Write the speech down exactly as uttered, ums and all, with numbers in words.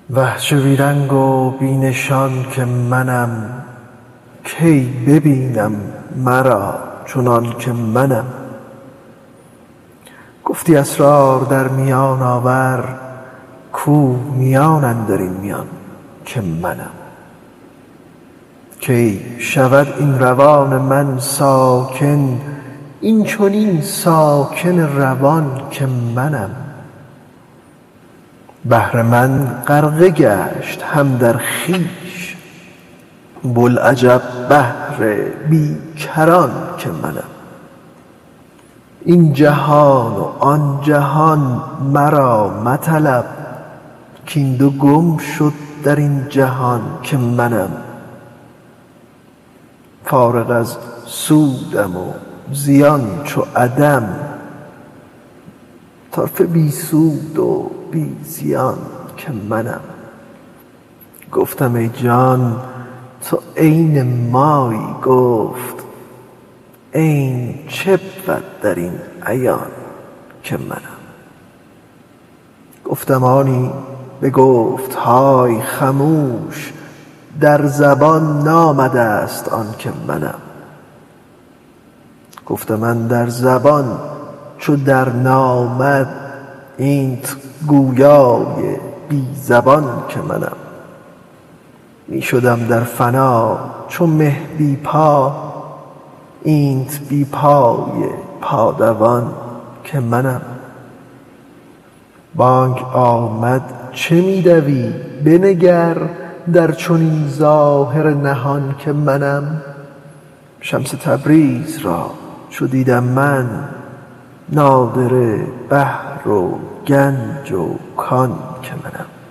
وه چه بیرنگ و بینشان که منم، کی ببینم مرا چنان که منم. گفتی اسرار در میان آور، کو میان اندر این میان که منم. کی شود این روان من ساکن، این چنین ساکن روان که منم. بحر من غرقه گشت هم در خویش، بوالعجب بحر بی کران که منم. این جهان و آن جهان مرا مطلب، کین دو گم شد در این جهان که منم. فارغ از سودم و زیان چو عدم، طرفه بی سود و بی زیان که منم. گفتم ای جان تو عین مایی، گفت عین چه بود در این عیان که منم. گفتم آنی بگفت های خموش، در زبان نامده است آن که منم. گفتم اندر زبان چو در نامد، اینت گویای بی زبان که منم. می شدم در فنا چو مه بی پا، اینت بی پای پادوان که منم. بانگ آمد چه می دوی بنگر، در چنین ظاهر نهان که منم. شمس تبریز را چو دیدم من، نادره بحر و گنج و کان که منم.